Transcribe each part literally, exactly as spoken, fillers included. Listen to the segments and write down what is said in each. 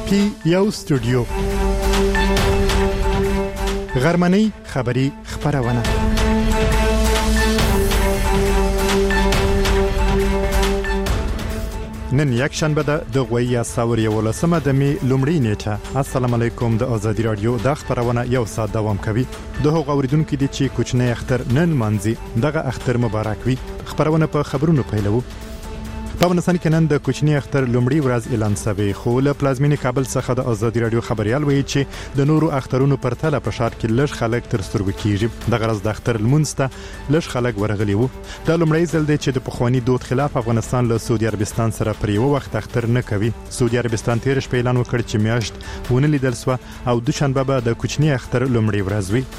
پی یو سټوډیو غرمنۍ خبری خبرونه نن یک شنبه ده د غویا ساور یو لسمه د می لومړی نیټه. السلام علیکم. د آزادی رادیو د خبرونه یو ساعت دوام کوي. د هغو اوریدونکو دي چې کوچنی اختر نن مانځي دغه اختر مبارک وي. خبرونه په خبرونو پیلو. په افغانستان کې نن د کوچنی اختر لومړی ورځ اعلان شوی، خو له پلازمینې کابل څخه د آزادی رادیو خبريال وایي چې د نورو اخترونو پرتله په ښار کې لږ خلک تر سترګو کیږي. د غرض د اختر لمونځ ته لږ خلک ورغلي وو. دا لومړی ځل دی چې د پخوانی دود خلاف افغانستان له سعودي عربستان سره پر یو وخت اختر نه کوي. سعودي عربستان تیر شپه اعلان وکړ چې میاشت ونه لیدل سو او دوشنبه به د کوچنی اختر لومړی ورځ وي.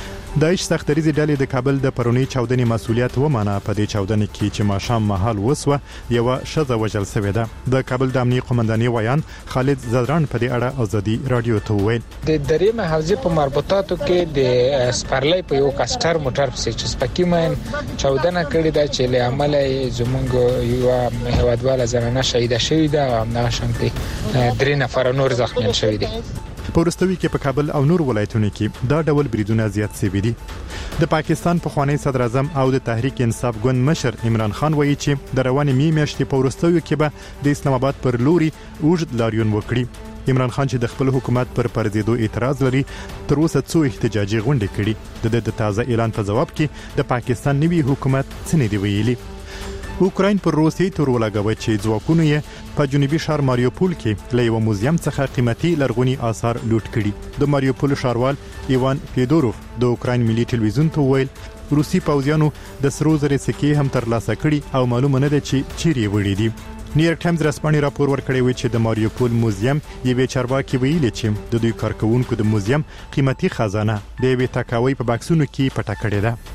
د ایش سختریزي ډلې د کابل د پرونی چاودنې مسولیت ومانه. په دې چاودنې کې چې ماښام مهال وسوه یو شذ وجل شوی ده. د کابل د امنیه قومندانۍ ویان خالد زدران په دې اړه آزادی رادیو ته وویل د درې محافظې په مربوطاتو کې د سپرلۍ په یو کاستر موټر په چې سپکی مین چاودنه کړې ده چې له عمل زمونږ یو هوادواله زنانه شهید شوې ده او نه شانتي درې نفر نور زخمیان شوي دي. په ورستوي کې په کابل او نور ولایتونو کې دا ډول بریدونه زیات شوي دي. د پاکستان پخوانی صدر اعظم او د تحریک انصاف ګوند مشر عمران خان وایي چې د روانې می میاشتې په ورستوي کې به د اسلام آباد پر لوري اوږد لاریون وکړي. عمران خان چې د خپل حکومت پر پرځېدو اعتراض لري، تر اوسه څو احتجاجي غونډې کړي. د تازه اعلان په جواب کې د پاکستان نوي حکومت څه نه دی ویلي. اوکراین پر روسیې تور ولګوي چې ځواکونه یې په جنوبي ښار ماریوپول کې له یو موزیم څخه قیمتي لرغوني آثار لوټ کړي. د ماریوپول ښاروال ایوان فیدوروف د اوکراین ملي ټلویزیون ته ویل روسي پوځیانو د سرو زرو سکې هم ترلاسه کړي او معلومه نه ده چې چیرې وړي دي. نیویارک ټایمز رسمي راپور ورکړی و چې د ماریوپول موزیم یوې چارواکي ویلي چې د دوی کارکونکو د موزیم قیمتي خزانه د یوې تکاوي په باکسونو کې پټه کړې ده.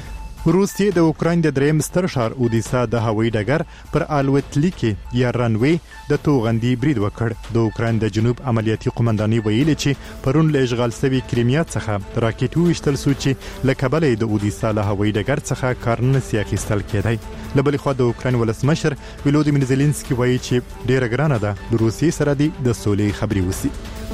روسیې د اوکراین د دریم ستر ښار اودیسا د هوایي ډګر پر الوتلیکي یا رنوي د توغندي برید وکړ. د اوکراین د جنوب عملیاتي قومندانۍ ویلي چې پرون له اشغال شوی کریمیا څخه راکټ وشتل سو چې له کابل د اودیسا له هوایي ډګر څخه کارن سیاخیستل کېدای. له بل خوا د اوکراین ولسمشر ولودیمیر زيلنسکي وایي چې ډیره ګرانه ده د روسیې سره د سولې خبري وسی.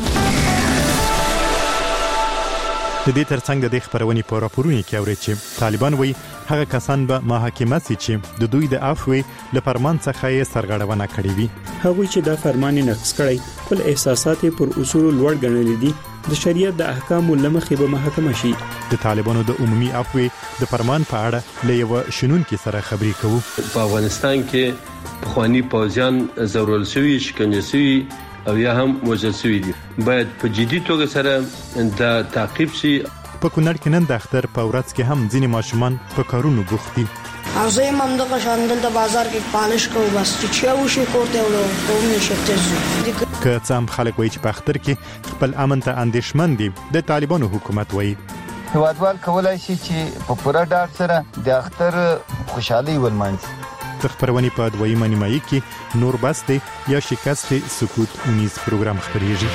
د دې ترڅنګ د خبرونې په راپورونو کې اوري چې طالبان وایي هغه کسان به محاکمه سي چې د دوی د عفوې له فرمان څخه یې سرغړونه کړې وي. هغوی چې دا فرمان نقض کړي خپل احساسات پر اصول لوړ ګڼل دي، د شریعت د احکامو لمخې به محاکمه شي. د طالبانو د عمومي عفوې د فرمان په اړه له یو شنونکو سره خبرې کوو. په افغانستان کې پخوانی پوځیان زورول شوي، شکنجه شوي او یا هم وژل شوي دي. باید په جدي توګه سره د تعقیب شي. په کونړ کې نن د اختر په ورځ کې هم ځینې ماشومان په کارونو بوخت دي. او زه هم دغه شاندل د بازار کې پالش کوم بس چې یو شي کوته وړو کوم نشته. که څه هم خلک وایي چې په اختر کې خپل امن ته اندېښمن دي، د طالبانو حکومت وایي هوادوال کولای شي چې په پوره ډاډ سره د اختر خوشحالي ولمانځي. د خبرونې په دویمه نیمایي کې نور بس دی یا شکست سکوت اونیز پروګرام خبرېږي.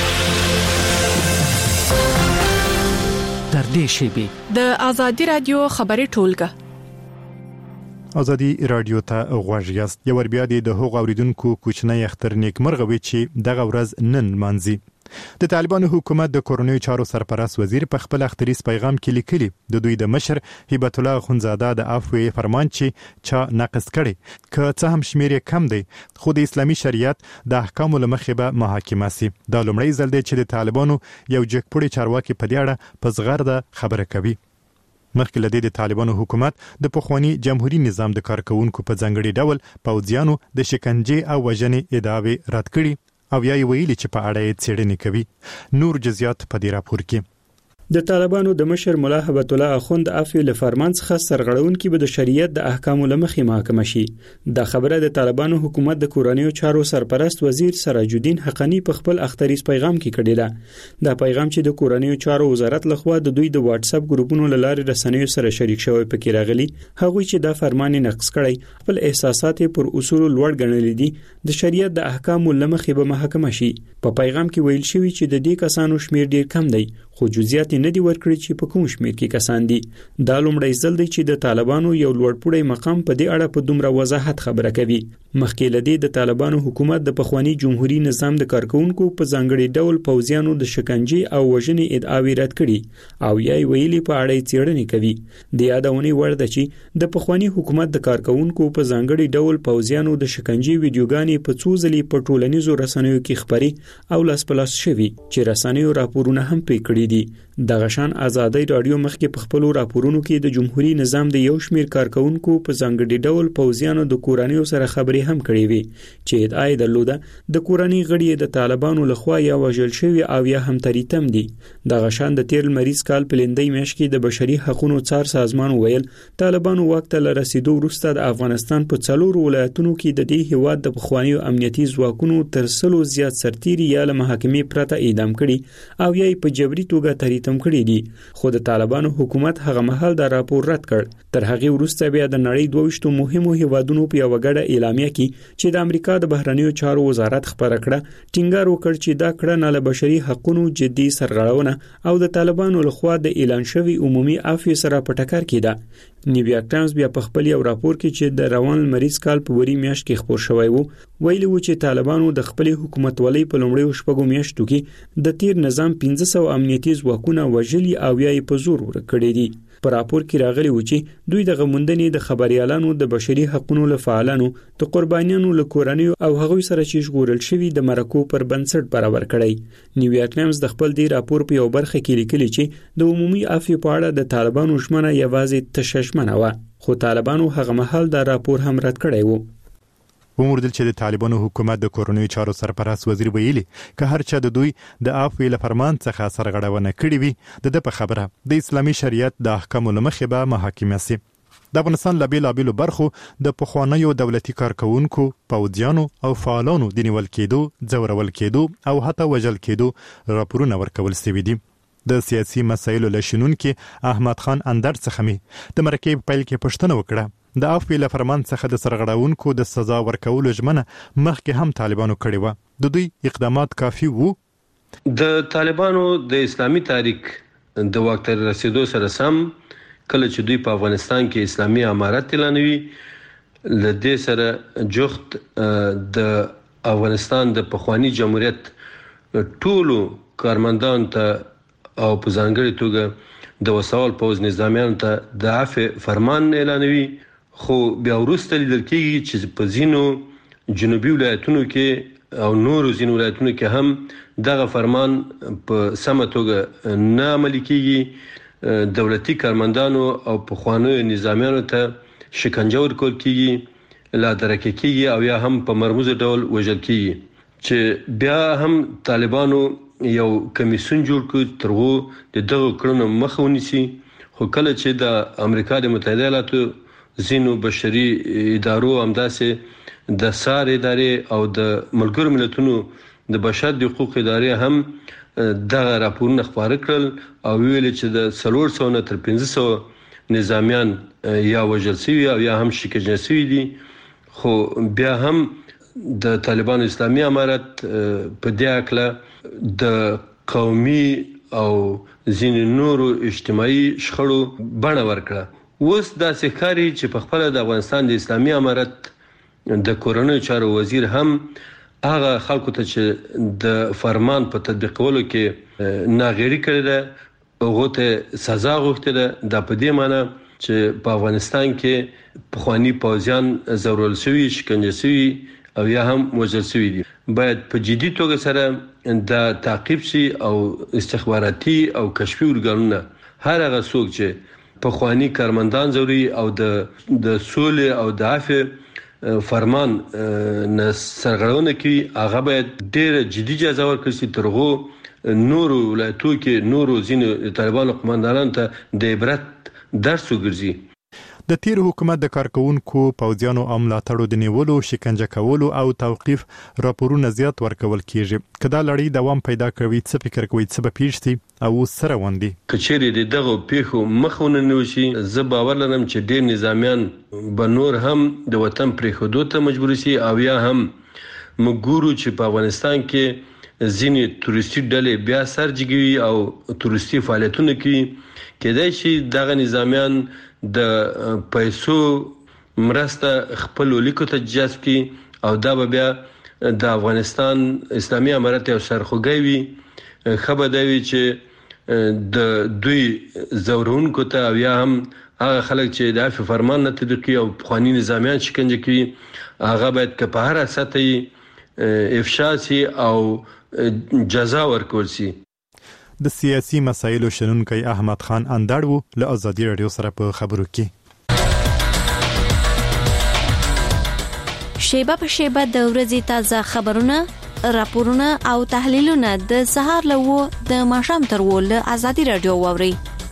در دې شیبه د آزادی رادیو خبري ټولګه آزادی رادیو ته غوږ یاست. یو ور بیا د هغو اوریدونکو کوچنی اختر نیکمرغه وي چې دغه ورځ نن مانځي. د طالبانو حکومت د کورونی چارو سرپرست وزیر په خپل اختریز پیغام کې لیکلي د دوی د مشر هیبت الله خونزاده د عفوې فرمان چې چا نقض کړي که څه هم شمیر کم دی، خو د اسلامي شریعت د احکامو لمخې به محاکمه سي. دا لومړی ځل دی چې د طالبانو یو جګپوړی چارواکي په دې اړه په زغرده خبره کوي. مخکې لدې د طالبانو حکومت د پخوانی جمهوریت نظام د کارکونکو په ځنګړي ډول پوځیانو د شکنجې او وژنې ادعاوې رد کړي او یا ویلي چې په اړه یې څېړنې کوي. نور جزئیات په دې راپور کې. د طالبانو د مشر مولا هبت الله اخوند عفو له فرمان څخه سرغړونکي به د شریعت د احکامو لمخې محاکمه شي. دا خبره د طالبانو حکومت د کورنیو چارو سرپرست وزیر سراج الدین حقانی په خپل اختریز پیغام کې کړی ده. دا پیغام چې د کورنیو چارو وزارت لخوا د دوی د واتس اپ ګروپونو له لارې رسنیو سره شریک شوی پکې راغلي. هغوی چې دا فرمان نقض کړي خپل احساسات پر اصول لوړ ګڼل دي، د شریعت د احکامو لمخې به محاکمه شي. په پیغام کې ویل شوی چې د دې کسانو شمیر ډیر کم دی، خو جزئیات نه دی ورکړي چې په کوم شمیر کې کسان دي. دا لومړی ځل دی چې د طالبانو یو لوړپوړی مقام په دې اړه په دومره وضاحت خبره کوي. مخکې لدی د طالبانو حکومت د پخوانی جمهوریت نظام د کارکونکو په ځانګړي ډول پوځیانو د شکنجې او وژنې ادعاوې رد کړي او یې ویلي په اړه څېړنې کوي. د یادونې وړ ده چې د پخوانی حکومت د کارکونکو په ځانګړي ډول پوځیانو د شکنجې ویډیوګانې په څو ځلې په ټولنیزو رسنیو کې خبري او لاس په لاس شوي چې رسنیو راپورونه هم پرې کړي دي. د غشان ازادي رادیو مخکې په خپل راپورونو کې د جمهوریت نظام د یو شمېر کارکونکو په ځانګړي ډول پوځیانو د کورانیو سره خبري هم کړې وي چې ادعا یې درلوده د کورانی غړي د طالبانو لخوا یا وژل شوی او یا هم تریتم دي. د غشان د تیر مریض کال په لندۍ میاشت کې د بشري حقوقو څار سازمان ویل طالبانو وخت له رسیدو وروسته د افغانستان په څلور ولایتونو کې د دې هیواد د پخوانیو امنیتي ځواکونو تر سلو زیات سرتیري یا له محاکمې پرته اعدام کړي او یا په جبري توګه تریتم کړي دي. خو د طالبانو حکومت هغه مهال دا راپور رد کړ. تر هغه وروسته بیا د نړۍ دوه مهمو هیوادونو په یو غړه اعلامیه کې چې د امریکا د بهرنیو چارو وزارت خبره کړه ټینګار وکړ چې دا کړنه له بشري حقوقو جدي سرغړونه او د طالبانو لخوا د اعلان شوی عمومي عفو سره په ټکر کې ده. نیویارک ټایمز بیا په خپل یو راپور کې چې د روان مریض کال په وری میاشت کې خبر شوی وو ویلي و چې طالبانو د خپل حکومت ولې په لومړیو شپږو میاشتو کې د تیر نظام پنځه سوه امنیتي ځواکونه وژلي او یا په زور ورکړي دي. په راپور کې راغلي و چې دوی د غموندنې د خبريالانو د بشري حقوقو لفعالانو د قربانیانو له کورنیو او هغوی سره چې ژغورل شوی د مرکو پر بنسټ برابر کړي. نیویارک ټایمز د خپل دی راپور په یو برخه کې لیکلي چې د عمومي عفو په اړه د طالبانو ژمنه یوازې تششمنه و خو طالبانو هغه مهال دا راپور هم رد کړی و. وموردل چې د طالبانو حکومت د کورنیو چارو سرپرست وزیر ویلي که هر چا د دوی د عفو له فرمان څخه سرغړونه کړې وي د په خبره د اسلامي شریعت د احکامو لمخې به محاکمه سي. د افغانستان له بیلابیلو برخو د پخوانیو دولتي کارکونکو پوځیانو او فعالانو د نیول کېدو ځورول کېدو او حتی وژل کېدو راپورونه ورکول شوي دي. د سیاسي مسایلو له شنونکي احمد خان اندر څخه می د مرکې پیل کې پوښتنه وکړه د عفو له فرمان څخه د سرغړونکو د سزا ورکولو ژمنه مخکې هم طالبانو کړې و. د دوی اقدامات کافي وو؟ د طالبانو د اسلامي تاریخ د وخت رسیدو سره سم کله چې دوی په افغانستان کې اسلامي امارت اعلانوي لدې سره جوخت د افغانستان د پخوانی جمهوریت ټولو کارمندان ته او په ځانګړي توګه د وسوال پوز نظامیانو ته د عفو فرمان اعلانوي. خو بیا وروسته لیدل کېږي چې په ځینو جنوبي ولایتونو کې او نورو ځینو ولایتونو کې هم دغه فرمان په سمه توګه نه عملي کېږي. دولتي کارمندانو او پخوانیو نظامیانو ته شکنجه ورکول کېږي، لا درکه کېږي او یا هم په مرموز ډول وژل کېږي چې بیا هم طالبانو یو کمیسیون جوړ کړ ترغو د دغه کړنو مخه ونیسي. خو کله چې د امریکا د متحده ایالاتو زینو بشري ادارو همداسې د سار ادارې او د ملګرو ملتونو د بشر د حقوق ادارې هم دغه راپورونه خبره کړل او ویل چې د څلور سوه نه تر پنځه سوه نظامیان یا وژل شوي او یا هم شکنجه شوي دي. خو بیا هم د طالبانو اسلامي امارت په دې اړه د قومي او ځینې نورو اجتماعي شخړو بڼه ورکړه. اوس دا ښکاري چې په خپل د افغانستان د اسلامي امارت د کورنیو چارو وزیر هم هغه خلکو ته چې د فرمان په تطبیقولو کې ناغېړي کړې ده هغو ته سزا غوښتې ده. دا په دې معنی چې په افغانستان کې پخواني پوځیان ځورول شوي، شکنجه شوي او یا هم وژل شوي دي. باید په جدي توګه سره دا تعقیب شي او استخباراتي او کشفي ارګانونه هر هغه څوک چې پخواني کارمندان ځوري او د د سولې او د عفو فرمان نه سرغړونه کوي هغه باید ډېر جدي جزا ورکړي چې ترغو نورو ولایتونو کې نورو ځینو طالبانو قومندانانو ته د عبرت درس وګرځي. د تیر حکومت د کارکونکو پوځیانو او ملاتړو د نیولو، شکنجه کولو او توقيف راپورونه زیات ورکول کیږي. کدا لړۍ دوام پیدا کوي څه فکر کوي څه به پیښ شي او سره وندي کچېری دغه پیښو مخونه نوشي. زه باور لرم چې ډېر نظامیان به نور هم د وطن پرېښودو ته مجبور شي او یا هم مګورو چې په افغانستان کې ځینې تورستي ډلې بیا سرجګوي او تورستي فعالیتونه کوي. کېدای شي دغه نظامیان د پیسو مرسته خپل لیکو ته جذب کی او دا به بیا د افغانستان اسلامي امارت یو سرخوږی وي. خبر دی چې د دوی زورونکو ته او یا هم هغه خلک چې د عفو فرمان نه تطبیقي او قانوني نظامیان شکنجه کوي هغه باید که په هر سطح افشا سي او جزا ورکول سي. د سیاسي مسایلو شنونکی احمد خان اندړ وو له ازادي رادیو سره په خبرو کې. شیبه په شیبه د ورځې تازه خبرونه، راپورونه او تحلیلونه د سهار له و د ماښام تر و له ازادي رادیو واوري.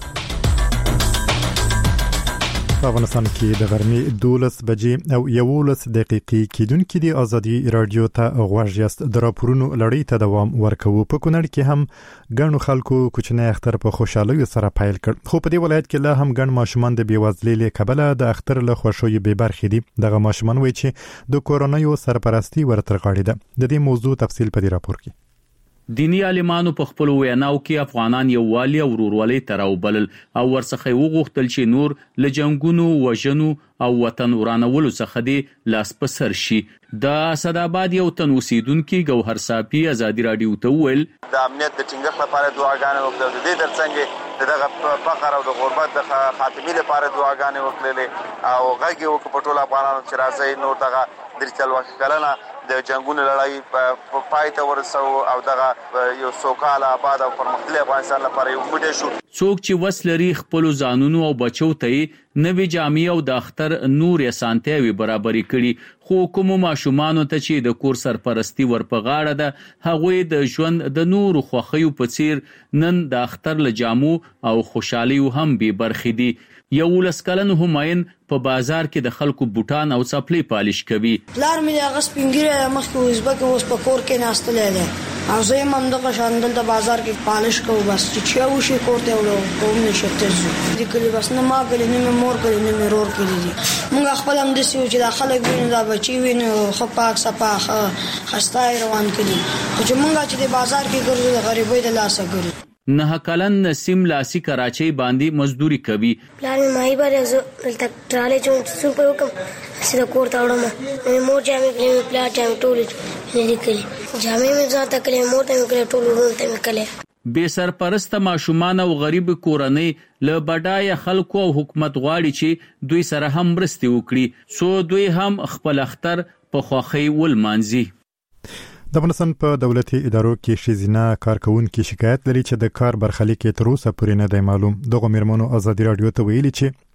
په افغانستان کې د غرمې دولس بجې او یولس دقیقې کېدونکې د ازادي رادیو ته غوږ یاست. د راپورونو لړۍ ته دوام ورکوو. په کونړ کې هم ګڼو خلکو کوچنی اختر په خوشحالۍ سره پیل کړ، خو په دې ولایت کې لا هم ګڼ ماشومان د بېوزلۍ له کبله د اختر له خوښیو بې برخې دي. دغه ماشومان وایي چې د کورنیو سرپرستی ورته غاړي ده. د دې موضوع تفصیل په دې راپور کې. دینی عالمانو په خپل ویناو کې افغانان یووالي او ورورولۍ ته راوبلل او ورڅخه وغوښتل چې نور له جنگونو، وژنو او وطن ورانولو څخه دی لاس په سر شي. د اسداباد یو تن اوسیدونکي ګوهر صافي ازادي رادیو ته وویل د امنیت د ټینګښت لپاره دعاګانې وکړې، د دې ترڅنګ دغه فقر او د غربت د خاتمې لپاره دعاګانې وکړلې او غږ یې وکړ په ټول افغانانو چې راځي نور دغه د څلوېښت کلنه د جنگونو لړۍ په پای ته ورسو او دغه یو سوکاله آباد او پرمختللي افغانستان لپاره یو موډل شو. څوک چې وس لري خپل ځانونو او بچو ته نوې جامې او د اختر نور اسانتیاوي برابرې کړي، خو کوم ماشومانو ته چې د کور سرپرستی ورپغاړه ده هغوی د ژوند د نور خوښیو په څیر نن د اختر له جامو او خوشحالیو هم بې برخې دي. یو لس کلن هماین په بازار کې د خلکو بوټان او څپلۍ پالش کوي. پلار مې هغه سپینګیره مخکې وزبکه اوس په کور کې ناستلې ده او زه یې هم دغه شان دلته بازار کې پالش کوو، بس چې چا وشي کور ته وړو کوم نشي ته ځو. دې کلی بس نه ما کلی نه مې مور کلی نه مې رور کلی دي. موږ خپل هم داسې یو چې دا خلک وینو دا بچي وینو ښه پاک صفا ښه خسته روان کړي، خو چې موږ چې د بازار کې ګرځو د غریبۍ د لاسه ګرځو. نه کلن نسیم لاسی کراچۍ باندې مزدوري کوي. پلار مې ماهی باندې زه تک ټراله چون څو په وکم سره کور ته وړم، مې مور جامې کړې، پلار جامې ټولې نه کړې، جامې مې ځان ته کړې، مور ته مې کړې، ټول ورته مې کړې. بې سرپرسته ماشومان او غریب کورنۍ له بډای خلکو او حکومت غواړي چې دوی سره هم مرستې وکړي سو دوی هم خپل اختر په خوښۍ ولمانځي. د افغانستان په دولتي ادارو کې ښځینه کارکوونکي شکایت لري چې د کار برخلیک تر اوسه پورې نه دی معلوم. دغه مېرمنو ازادي رادیو ته ویلي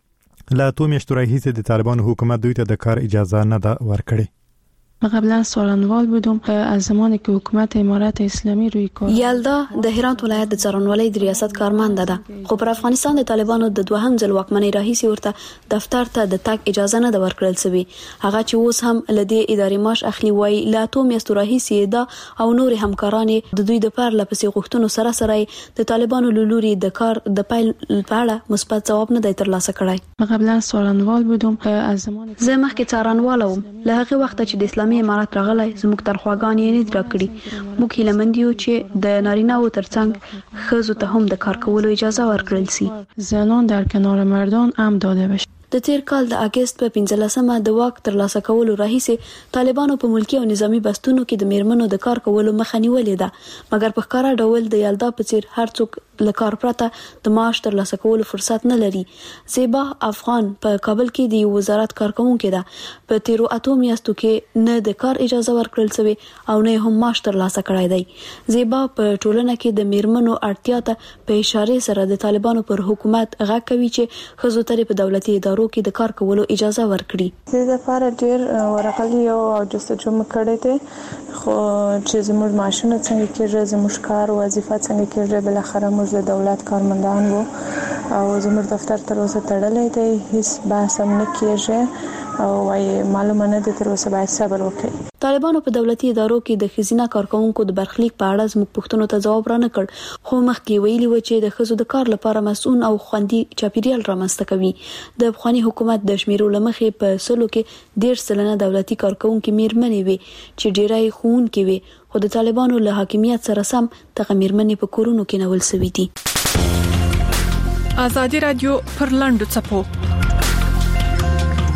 چې له اتو میاشتو راهیسې د طالبانو حکومت دوی ته د کار اجازه نه ده ورکړې. قبلا څارنوال بودم از زمانی که حکومت امارت اسلامی روی کار. یلدا د هرات ولایت د څارنوالۍ د ریاست کارمند ده، خو پر افغانستان د طالبانو د دوهم ځل واکمنۍ راهیسې ورته دفتر ته د تګ اجازه نه ده ورکړل شوې. هغه چې اوس هم لدې ادارې معاش اخلي وای لا تو میاشتو راهیسې ده او نور همکاران د دوی د پر لپسې غوښتنو سره سره د طالبانو لوري د کار د پایل په اړه مثبت جواب نه دی ترلاسه کړی. قبلا څارنوال بودم از زمانی زه مخکې څارنوال وم، له هغه وخت چې د اسلامي امارت راغلی زموږ ترخواګان یې نه راکړي. موږ هیله مند یو چې د نارینه و ترڅنګ ښځو ته هم د کار کولو اجازه ورکړل شي. زنان در کنار مردان هم داده بشه. د تیر کال د اگست په پنځلسمه د واک ترلاسه کولو راهیسې طالبانو په ملکی او نظامی بستونو کې د میرمنو د کار کولو مخه نیولې ده، مګر په ښکاره ډول د یلدا په څیر هر څوک له کار پرته د معاش ترلاسه کولو فرصت نه لري. زیبا افغان په کابل کې د وزارت کارکونکې ده، په تیرو اتو میاشتو کې نه د کار اجازه ورکړل شوې او نه هم معاش ترلاسه کړی دی. زیبا په ټولنه کې د میرمنو اړتیا ته په اشاره سره د طالبانو پر حکومت غږ کوي چې ښځو ته په دولتي ادارو کې د کار کولو اجازه ورکړي. زه د لپاره ډیر ورغلی او جستجو مکړې ته خو چې زموږ معاشونه څنګه کېږي، زموږ کار وظیفه څنګه کېږي، بل اخر موږ د دولت کارمندان وو او زموږ دفتر تر اوسه تړلې دی، هیڅ بحث هم نه کېږي او وايي معلومه نه دي تر اوسه باید صبر وکړي. طالبانو په دولتي ادارو کې د ښځینه کارکونکو د برخلیک په اړه زموږ پوښتنو ته ځواب را نه کړ، خو مخکې ویلي و چې د ښځو د کار لپاره مسؤل او خوندي چاپیریال رامنځته کوي. د افغاني حکومت د شمیرو لمخې په سلو کې ډېر سلنه دولتي کارکونکي میرمنې وي چې ډېری ښوونکي وي، خو د طالبانو له حاکمیت سره سم دغه میرمنې په کورونو کې نول شوي دي. ازادي رادیو پر لاندو چپو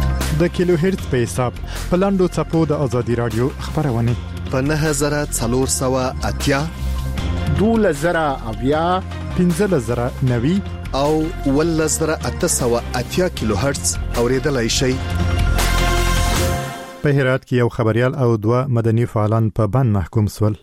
د کیلو هرتز په حساب په لاندو چپو د ازادي رادیو خبرونه په نه هزار څلور سوه اتیا دوله زره اویا پنځه زره نوي او ول زره اته سوه اتیا کیلو هرتز اوریدلای شي. په هرات کې یو خبريال او دوه مدني فعالان په بند محکوم سول.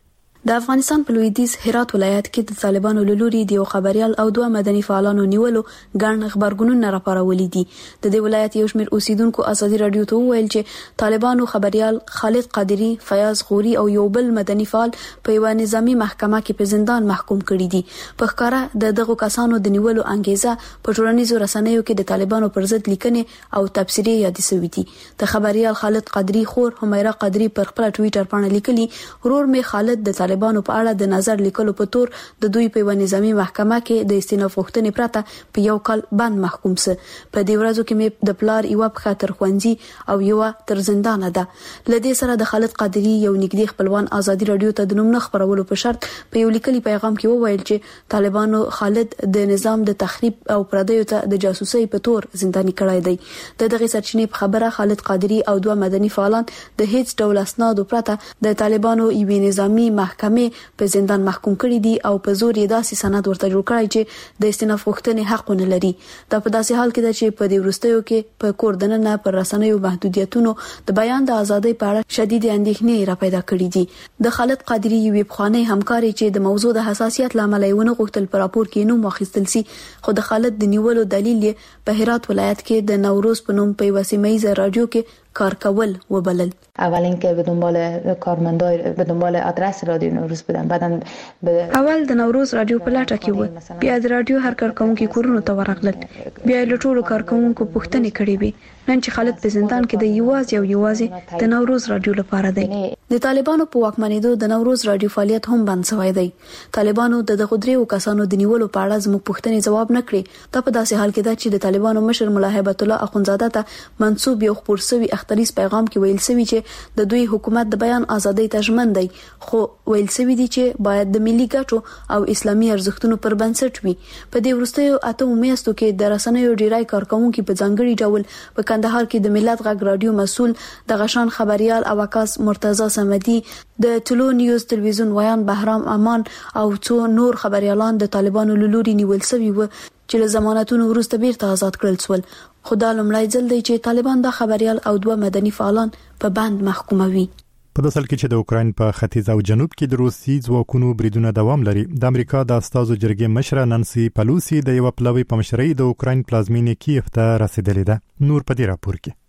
د افغانستان په لویدیځ هرات ولایت کې د طالبانو له لوري د یو خبريال او دوه مدني فعالانو نیولو ګڼ خبرګونونه راپارولي دي. د دې ولایت یو شمېر اوسیدونکو ازادي رادیو ته وویل چې طالبانو خبريال خالد قادری، فیاض غوري او یو بل مدني فعال په یو نظامی محکمه کې په زندان محکوم کړي دي. په ښکارا د دغه کسانو د نیولو انګیزه په ټولنیزو رسنیو کې د طالبانو پر ضد لیکنې او تبصرې یادې شوې دي. د خبريال خالد قادری خور همیرا قادری پر خپل ټوئیټر باندې لیکلي، ورور می خالد د طالبانو په اړه د نظر لیکلو په تور د دوی په نظامی محکمه کې د استیناف غوښتنې پرته په یو کال بند محکوم سه. په دې ورځو کې مې د پلار یو په تر خوندي او یو تر زندان ده. لدې سره د خالد قادری یو نږدې خپلوان ازادي رادیو ته د نوم نه خبرولو په شرط په یو لیکلي پیغام کې وویل چې طالبانو خالد د نظام د تخریب او پردیو ته د جاسوسي په تور زنداني کړای دی. د دغه سرچینې په خبره خالد قادری او دوه مدني فعالان د هیڅ ډول اسنادو پرته د طالبانو یو نظامی محکمه په زندان محکوم کړي دي او په زور یې داسې سند ورته جوړ کړی چې د استیناف غوښتنې حق نه لري. دا په داسې حال کې ده چې په دې وروستیو کې په کور دننه پر رسنیو محدودیتونو د بیان د ازادۍ په اړه شدید اندېښنې را پیدا کړې دي. د خالد قادری یو بخوانی همکاري چې د موضوع د حساسیت لامل یې ونه غوښتل پر راپور کې نوم واخیستل سي، خو د خالد د نیولو دلیل یې په هرات ولایت کې د نوروز په نوم په وسیمه رادیو کې کار کول وبلل. اول اینکه به دنبال کارمندای به دنبال آدرس رادیو نوروز بودن، بعدن به اول د نوروز رادیو په لټه کې و، بیا د رادیو هر کارکونکو کورونو ته ورغلل، بیا له ټولو کارکونکو پوښتنې کړې وې. نن چې خالد په زندان کې د یوازې او یوازې د نوروز رادیو لپاره دی. د طالبانو په واکمنېدو د نوروز رادیو فعالیت هم بند شوی دی. طالبانو د دغه دریو کسانو د نیولو په اړه زموږ پوښتنې جواب نه کړې. دا په داسې حال کې ده چې د طالبانو مشر مولا هیبت الله اخونزاده ته منسوب یو خبر سوي اختریز پیغام کې ویل سوي چې د دوی حکومت د بیان ازادۍ ته ژمن دی، خو ویل سوي دي چې باید د ملي ګټو او اسلامي ارزښتونو پر بنسټ وي. په دې وروستیو اته میاشتو کې د رسنیو ډیری کارکونکو په ځانګړي ډول په کندهار کې د ملت غږ رادیو مسول د غشان خبريال اواکاس مرتضی سمدي، د ټلو نیوز تلویزیون ویان بهرام امان او څو نور خبريالان د طالبانو لوري نیول شوي و چې له ضمانتونو وروسته بیرته آزاد کړل شول. خدا لمړی ځل دی چې طالبان د خبريال او دوه مدني فعالان په بند محکوموي. په داسل کې چې د اوکراین په ختیځ او جنوب کې د روسي ځواکونو بریدونه دوام لري، د امریکا د استازو جرګې مشره نانسي پلوسی د یو پلوي په مشرۍ د اوکراین پلازمینې کیف ته رسیدلې ده. نور په دې راپور کې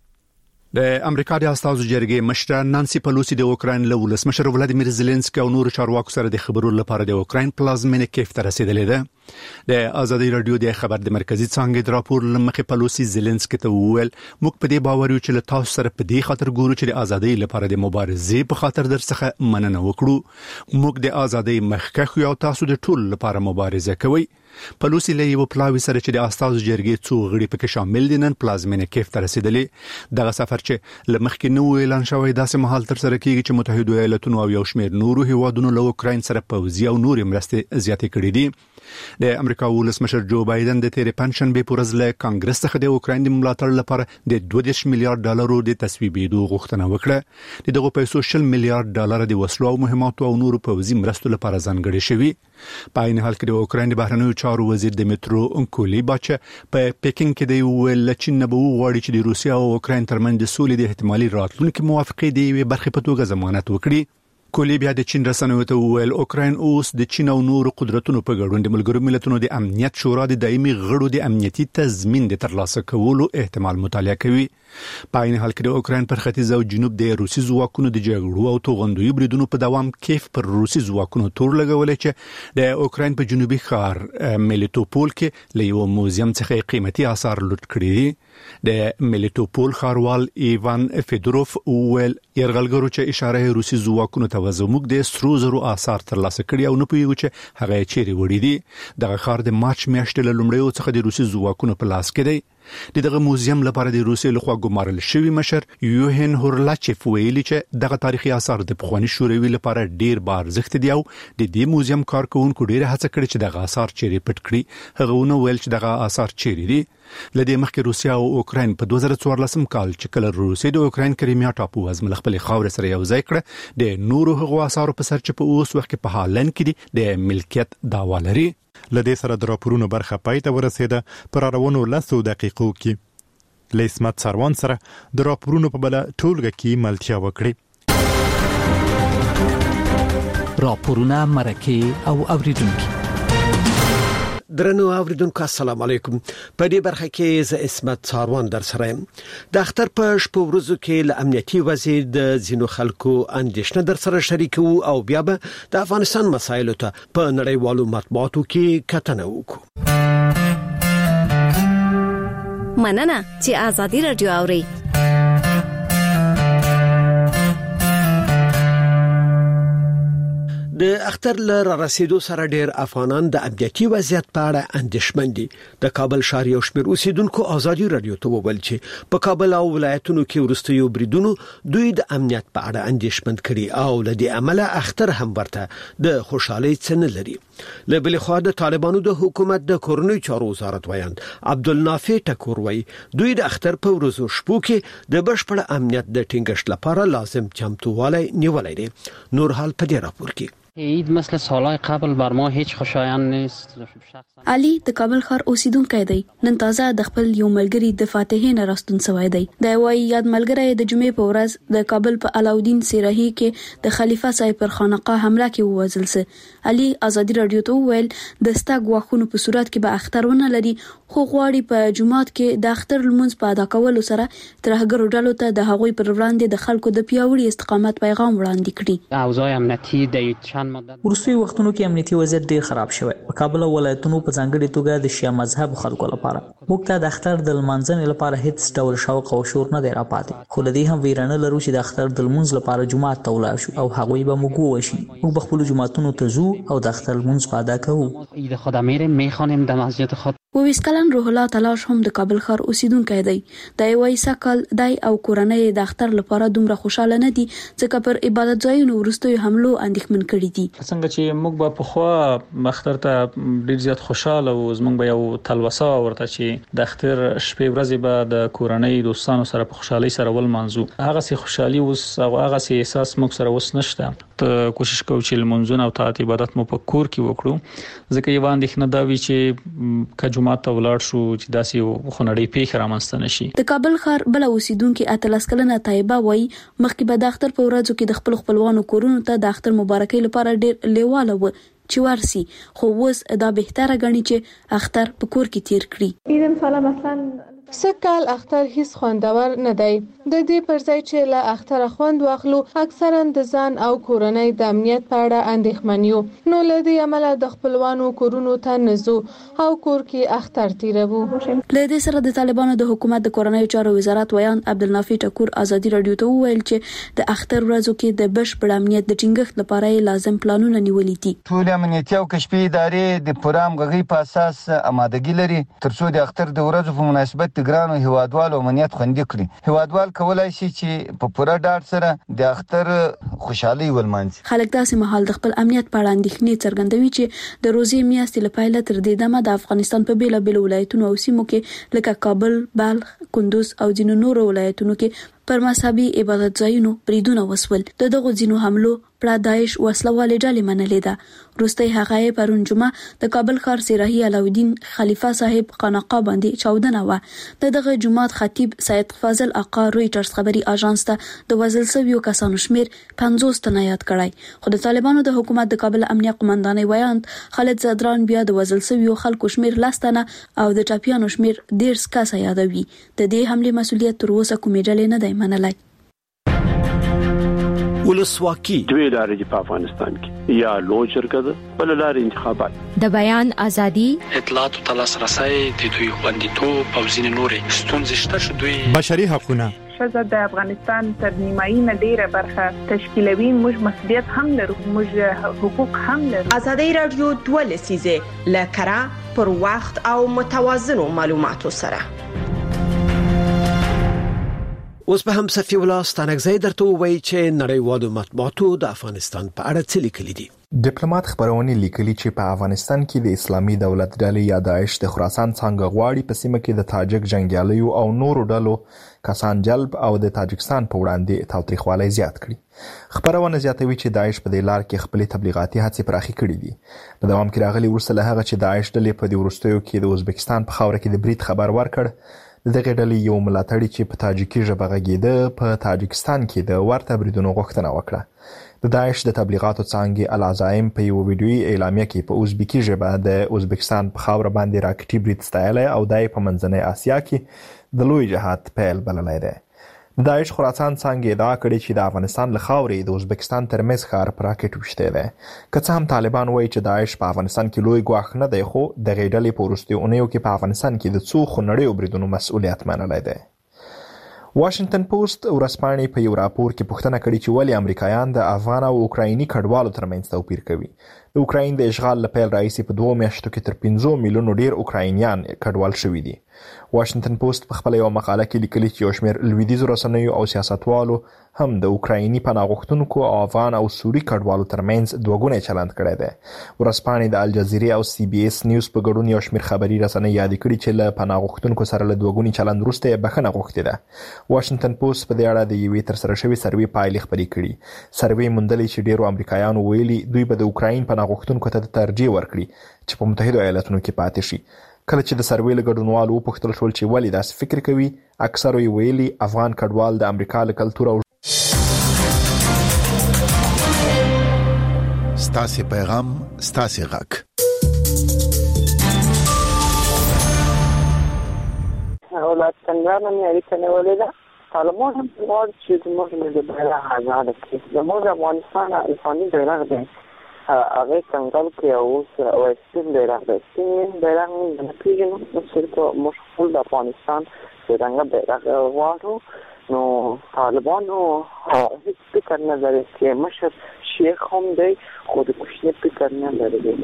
د امریکا د استازو جرګې مشره نانسي پلوسی د اوکراین له ولسمشر ولادیمیر زيلنسکي او نور چارواکو سره د خبرو لپاره د اوکراین پلازمینې کیف ته رسیدلې ده. د ازادي رادیو د خبر د مرکزی څنګه د راپور لمخې پلوسی زيلنسکي ته وویل، موږ په دې باور یو چې له تاسو سره په دې خاطر ګورو چې د ازادۍ لپاره د مبارزې په خاطر درڅخه مننه وکړو. موږ د ازادۍ مخکښ یو، تاسو د ټول لپاره مبارزه کوئ. پلوسی له یو پلاوی سره چې د استازو جرګې څو غړي پکې شامل دي نن پلازمینې کیف ته رسیدلې. دغه سفر چې لمخکې نو اعلان شوی داسې مهال تر سره کیږي چې متحده ایالاتونو او یو شمېر نورو هیوادونو له اوکراین سره پوځي او نور مرستې زیاتې کړې دي. د امریکا ولسمشر جو بایدن د تیر پنځشنبه په ورځ له کانګرس څخه د اوکراین د ملاتړ لپاره د دوه دیرش میلیارډ ډالرو د تصویبېدو غوښتنه وکړه. د دغه پیسو شل میلیارډ ډالر د وسلو او مهماتو او نورو پوځي مرستو لپاره ځانګړي شوي. په عین حال کې د اوکراین د بهرنیو چارو وزیر دمیترو انکولی باچ په پکینګ کې د ویل چې نه به وغواړي چې د روسیا او اوکراین ترمنځ د سولې د احتمالي راتلونکو موافقې دی وي برخه په توګه ضمانت وکړي. کولی بیا د چین رسنیو ته ویل اوکراین اوس د چین او نورو قدرتونو په ګډون د ملګرو ملتونو د امنیت شورا د دایمي غړو د امنیتي تضمین د ترلاسه کولو احتمال مطالعه کوي. په عین حال کې د اوکراین پر ختیځ او جنوب د روسي ځواکونو د جګړو او توغندوی بریدونو په دوام کیف پر روسي ځواکونو تور لګولې چې د اوکراین په جنوبي ښار ملیټوپول کې له یو موزیم څخه قیمتي آثار لوټ کړي دي. د ملیټوپول ښاروال ایوان فیدروف ویل يرغلګرو چې اشاره روسي ځواکونو ته وزموږ د سترو زرو آثار ترلاسه کړي او نه پوهیږو چې هغه چیرې وړي دي. دغه ښار د مارچ میاشتې له لومړیو څخه د روسي ځواکونو په لاس کې دی. د دغه موزیم لپاره د روسیې لخوا ګمارل شوی مشر یوهن هورلاچف ویلي چې دغه تاریخي آثار د پخوانی شوروي لپاره ډیر بار ارزښت دي او د دې موزیم کارکونکو ډیره هڅه کړې چې دغه آثار چیرې پټ کړي. هغه ونه ویل چې دغه آثار چیرې دي. لدې مخکې روسیا او اوکراین په دوه زره څوارلسم کال چې کله روسیې د اوکراین کریمیا ټاپو ازمل خپل خاور سره یو ځای کړ د نورو هغو آثارو په سر چې په اوس وخت کې په هالند کې د ملکیت دعوا لري. لدې سره د راپورونو برخه پای ته ورسېده. پر راونو لسو دقیقو کې لیسمت سروان سره د راپورونو په بل ټولګه کې ملتیا وکړي. راپورونه مرکه او اوریدونکو درنو اوریدونکو السلام علیکم. په دې برخه کې ز اسمت ساروان در سره يم. د اختر په شپه ورځو کې ل امنیتي وزیر د زینو خلکو اندیشنه در سره شریکو او بیا به د افغانستان مسایلو ته په نړیوالو مطبوعاتو کې کتنه وکړو. مننه چې آزادي رادیو اوري. د اختر لر رسیدو سره ډیر افغانان د امنیتي وضعیت په اړه اندېښمن دي. د کابل ښار یو شمېر اوسیدونکو آزادي رادیو ته وویل چې په کابل او ولایتونو کې وروستیو بریدونو دوی د امنیت په اړه اندېښمن کړي او لدې عمله اختر هم ورته د خوشحالۍ څنګه لري. له بل خوا د طالبانو د حکومت د کورنۍ چارو وزارت ویاند عبدالنافع ټکور وایي دوی د اختر په ورځو شپو کې د بشپړ امنیت د ټینګښت لپاره لازم چمتووالی نیولای دي. نور حال په دې راپور کې عید مثل سالهای قبل بر ما هیچ خوشایند نیست. علي د کابل ښار اوسیدونکی دی. نن تازه د خپل یو ملګری د فاتحې نه راستون سوی دی. د وايي یاد ملګری د جمعې په ورځ د کابل په علاودین سیراهي کې د خلیفہ صاحب پر خانقاه حمله کې ووژل سو. علي آزادي رادیو ته ویل د ستګ واخونو په صورت کې به اخترونه لري خو غواړي په جمعات کې د اختر لمونځ په ادا کولو سره ترهګرو ډلو ته د هغوی پر وړاندې د خلکو د پیاوړي استقامت پیغام وړاندې کړي. اوضاع امنیتي د ورسوي وختونو کې امنیتي وضعیت ډیر خراب شوی. په کابل ولایتونو په ځانګړي توګه د شیعه مذهب خلکو لپاره موږ ته د اختر د لمانځنې لپاره هیڅ ډول شوق او شور نه دی راپاتې. خو لدې هم ویرانه لرو چې د اختر د لمونځ لپاره جمعات ته ولاړ شو او هغوی به موږ ووشي. موږ به خپل جمعاتونو ته ځو او د اختر لمونځ په ادا کوو. عید خدا میریم میخوانیم در مسجد خود. وویس کلن روح الله تلاش هم د کابل ښار اوسیدونکی دی. د یوې سکل دای او کورنۍ د اختر لپاره دومره خوشاله نه دي ځکه پر عبادت ځایونو وروستیو حملو اندېښمن کړي دي. څنګه چې موږ به په خو اختر ته ډیر زیات خوشاله او زموږ به یو تلوسه ورته چې د اختر شپې ورځې به د کورنۍ دوستانو سره په خوشحالي سره ول منځو. هغه سي خوشحالي اوس او هغه سي احساس موږ سره اوس نشته. ته کوشش کوو چې لمونځونه او طاعت عبادت مو په کور کې وکړو ځکه یو اندېښنه دا وی چې کجو ماته ولاړ شو چې داسې خنړې پیښ رامنځته نشي. د کابل ښار بل اوسیدونکو اتلس کلنه طیبه وای مخکې به د اختر په ورځو کې د خپل خپلوانو کورونو ته د اختر مبارکۍ لپاره ډیر لیواله و چې ورسي خو اوس دا بهتره غني چې اختر په کور کې تیر کړي. عید مثلا مثلا سکل اختر هیڅ خوندور نه دی. د دې پر ځای چې له اختر خوند واخلو اکثرا د ځان او کورنۍ د امنیت په اړه اندېښمن یو. نو له دې عمله د خپلوانو کورونو ته نزو او کور کې اختر تیرو. له دې سره د طالبانو د حکومت د کورنۍ چارو وزارت ویان عبدالنافع ټکور آزادي رادیو ته وویل چې د اختر ورځو کې د بشپړ امنیت د ټینګښت لپاره لازم پلانونه نیولې دي. ټول امنیتي او کشفي ادارې د پرام غږی په اساس آمادګي لري ترڅو د اختر د ورځو په مناسبت ګرانو هوادوالو امنیت خوندي کړي. هوادوال کولای شي چې په پوره ډاډ سره د اختر خوشحالي ولمانځي. خلک داسې مهال د خپل امنیت په اړه اندېښنې څرګندوي چې د روزي میاشتې لپاره تر دې دمه د افغانستان په بیلا بیل ولایتونو او سیمو کې لکه کابل، بلخ، کندوز او ځینو نورو ولایتونو کې پر مذهبي عبادت ځایونو بریدونه وسول. د دغو ځینو حملو پر داعش وسلوالې ډلې منلې ده. وروستۍ هغه پرون جمعه د کابل ښار سیراهي علاودین خلیفہ صاحب خانقاه باندې چاودنه و. د دغه جمعات خطیب سید فاضل آقا رويټرز خبري اژانس ته د وژل شویو کسانو شمیر پنځوس تنه یاد کړای. خو د طالبانو د حکومت د کابل امنیه قومندانۍ ویاند خالد زدران بیا د وژل شویو خلکو شمیر لستنه او د ټاپیانو شمیر ډیر سکه یادوي. د دې حمله مسولیت تر اوسه کومې ډلې نه دی منلای. ولسواکي دوی لارې په افغانستان کې یا لوی شرکت بل لارې انتخابات د بیان ازادي اطلاعات او تلاسرسي د دوی خوندیتوب او ځینې نورې ستونزې شته چې دوی بشري حقوقونه ښځه د افغانستان تر نیمایي نه ډیره برخه تشکیلوي. موږ مسؤلیت هم لرو، موږ حقوق هم لرو. ازادي رادیو دوه لسیزه لکره پر وخت او متوازنو معلوماتو سره اوس به هم صفي ولا ستانکزی درته وایي چې نړیوالو مطبوعاتو د افغانستان په اړه څه لیکلي دي. ډیپلوماټ خبرونه لیکلي چې په افغانستان کې د اسلامي دولت ډلې یا داعش د خراسان څنګه غواړي په سیمه کې د تاجک جنگیالیو او نورو ډلو کسان جلب او د تاجکستان په وړاندې تاوتریخوالی زیات کړي. خبرونه زیاتوي چې داعش په دې لار کې خپل تبلیغاتي هڅې پراخې کړې دي. په دوام کې راغلي وروسته له هغه چې داعش ډلې په دې وروستیو کې د ازبکستان په خاوره کې د برید خبر ورکړ، دغه ډلې یو ملاتړي چې په تاجیکي ژبه غږیده په تاجکستان کې د ورته بریدونو غوښتنه وکړه. د داعش د تبلیغاتو څانګې العزایم په یو ویډیویي اعلامیه کې په ازبکی ژبه د ازبکستان په خاوره باندې راکټي برید ستایلی او دای په منځنۍ اسیا کې د لوی جهاد پیل بللی دی. د داعش خراسان څانګې ادعا کړې چې د افغانستان له خاورې د ازبکستان ترمنځ ښار په راکټ ویشتی دی. که څه هم طالبان وایي چې داعش په افغانستان کې لوی ګواښ نه دی، خو دغې ډلې په وروستیو اونیو کې په افغانستان کې د څو خونړیو بریدونو مسؤلیت منلی دی. واشنگټن پوسټ ورځپاڼې په یو راپور کې پوښتنه کړې چې ولې امریکایان د افغان او اوکرایني کډوالو ترمنځ توپیر کوي. د اوکراین د اشغال له پیل راهیسې په دوو میاشتو کې تر پنځو میلیونو ډیر اوکراینیان کډوال شوي دي. واشنگټن پوسټ په خپله یوه مقاله کې لیکلي چې یو شمېر لویدیځو رسنیو او سیاستوالو هم د اوکرایني پناه غوښتونکو او افغان او سوري کډوالو ترمنځ دوهګونی چلند کړی دی. ورځپاڼې د الجزیرې او سی بي اس نیوز په ګډون یو شمېر خبري رسنۍ یادې کړي چې له پناه غوښتونکو سره له دوهګوني چلند وروسته یې بښنه غوښتې ده. واشنگټن پوسټ په دې اړه د یوې ترسره شوې سروې پایلې خپرې کړي. سروې موندلې چې ډیرو امریکایانو ویلي دوی به د اوکراین پناه غوښتونکو ته ترجیح ورکړي چې په متحدو ایالتونو کې پاتې شي. کله چې د سروې له ګډونوالو وپوښتل شول چې ولې داسې فکر کوي، اکثرو یې ویلي افغان کډوال د امریکا له کلتور او ستاسې پیغام ستاسې غږ. اولاد څنګه مې اړیکه نیولې ده. طالبان هم غواړي چې زموږ ملي بیرغ ازاد کړي. زموږ افغانستان افغاني بیرغ دی، هغه څنګه کې اوس وایسین بیرغ دی. سپین بیرغ نه پیژنو، نو صرف موږ خپل د افغانستان څنګه بیرغ غواړو. نو طالبانو هیڅ فکر نه لري چې مشر شیخ هم دی، خو د کوشنې فکر نه لري.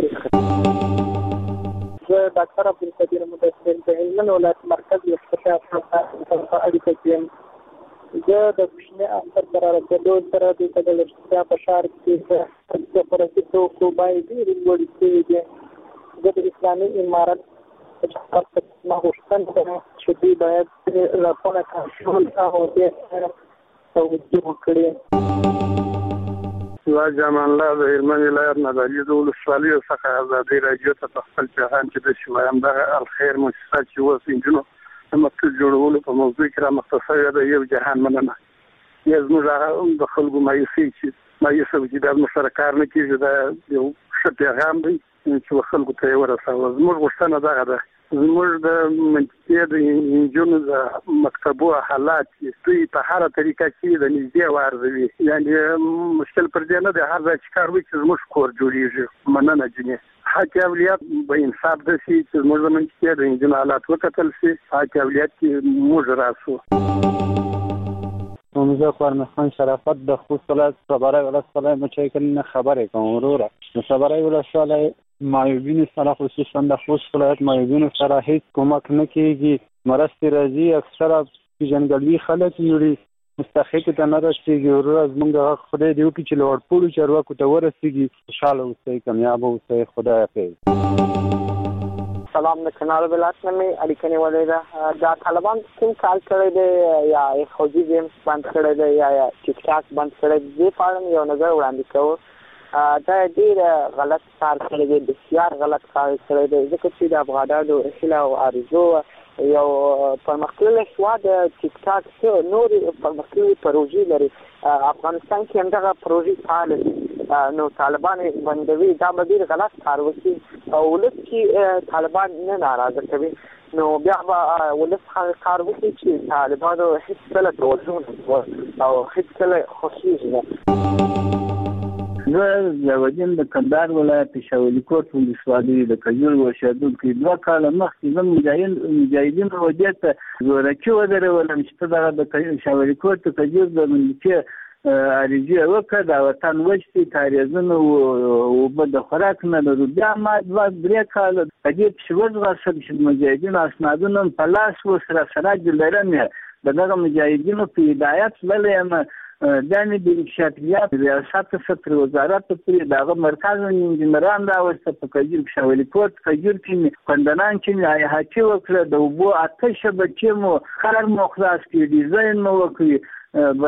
زه ډاکټر عبدالقدیر مدثر د هلمند ولایت مرکز یو ښه په اړیکه کې یم. زه د کوشنې اختر پر رسېدو سره د کډلشتیا په ښار کې د فرصتي توکو بیې ډېرې لوړې شوې دي. زه د اسلامي امارت په چوکاټ کې ما غوښتنه ده چې دوی باید راپونه کنټرول او دې توجه وکړي. لا جمان الله د هلمند ولایت نه د علیزو ولسوالۍ څخه ازادي راډیو ته په خپل پیغام کې د شوایم دغه الخیر مؤسسه چې اوس انجونو د مکتب جوړولو په موضوع کې را مختصر ده. یو جهان مننه. یا زموږ د خلکو مایوسي چې مایوسه چې د مشترک کار نه کېږي، دا یو ښه پیغام دی چې خلکو ته یې ورسوه. زموږ غوښتنه دغه ده، زموږ د منطقې د انجونو د مکتبو حالات دوی په هره طریقه کې د نږدې وارزوي. یعنې مشکل پر دې نه دی، هر ځای چې کار وکړي چې زموږ کور جوړېږي. مننه جنې. حق اولیت به انصاف ده شي چې زموږ د منطقې د انجونو حالات وکتل شي. حق اولیت کې موږ راسو. زه خورمخان شرافت د خوست ولایت صبرای ولسوالۍ مچایکل خبرې کوم وروره. د صبرای ولسوالۍ معیوبینو سره خصوصا د خوست ولایت معیوبینو سره هیڅ کومک نه کیږي. مرستې راځي اکثره پیژنګلوي خلک لري، مستحق ته نه رسیږي. وروره زموږ خدای دې وکړي چې لوړپوړو چارواکو ته ورسیږي. خوشحاله اوسئ، کامیاب اوسئ. خدای حافظ. سلام، د کنړ ولایت نه مې اړیکه نیولې ده. دا طالبان کوم کال کړی دی، یا خوځي گیمز بند کړی دی، یا ټیک ټاک بند کړی دی، دې په اړه یو نظر وړاندې کوو. دا ډېر غلط کار کړی دی، بسیار غلط کار کړی دی، ځکه چې د افغانانو هیله او آرزو یو پرمختللی هېواد ټیک ټاک څه نورې پرمختللې پروژې لري. افغانستان کې همدغه پروژې فعاله دي، نو طالبان بندوي. دا به ډېر غلط کار وکړي او ولس کې طالبان نه ناراضه کوي، نو بیا به ولس هغه کار وکړي چې طالبانو هېڅ کله توجه نه او هېڅ کله خوښېږي نه. زه زودین د کندهار ولایت شاولي کوټ ولسوالۍ د کجور اوسېدونکی دوه کاله مخکې زه مجاهدین وجې ته زورکي ودرولم چې ته دغه د شاولي کوټ د کجور د ملکي عریضې وکړه، د وطن وچ دي، کاریزونه اوبه د خوراک نه لرو. بیا ما دوه درې کاله په دې پسې وځغاستم چې د مجاهدینو اسنادونه په لاس ورسره سراج لرم، دغه مجاهدینو په هدایت للم دانه د انشاءات ریاست ستر وزارت پرې دغه مرکز انجنیران دا وسته په کجور کې شاولې کوټ کجور کې کندنان چې آی هچ وکړه د وبو اته شبکې مو خلر مو خلاص کې ډیزاین مو وکړي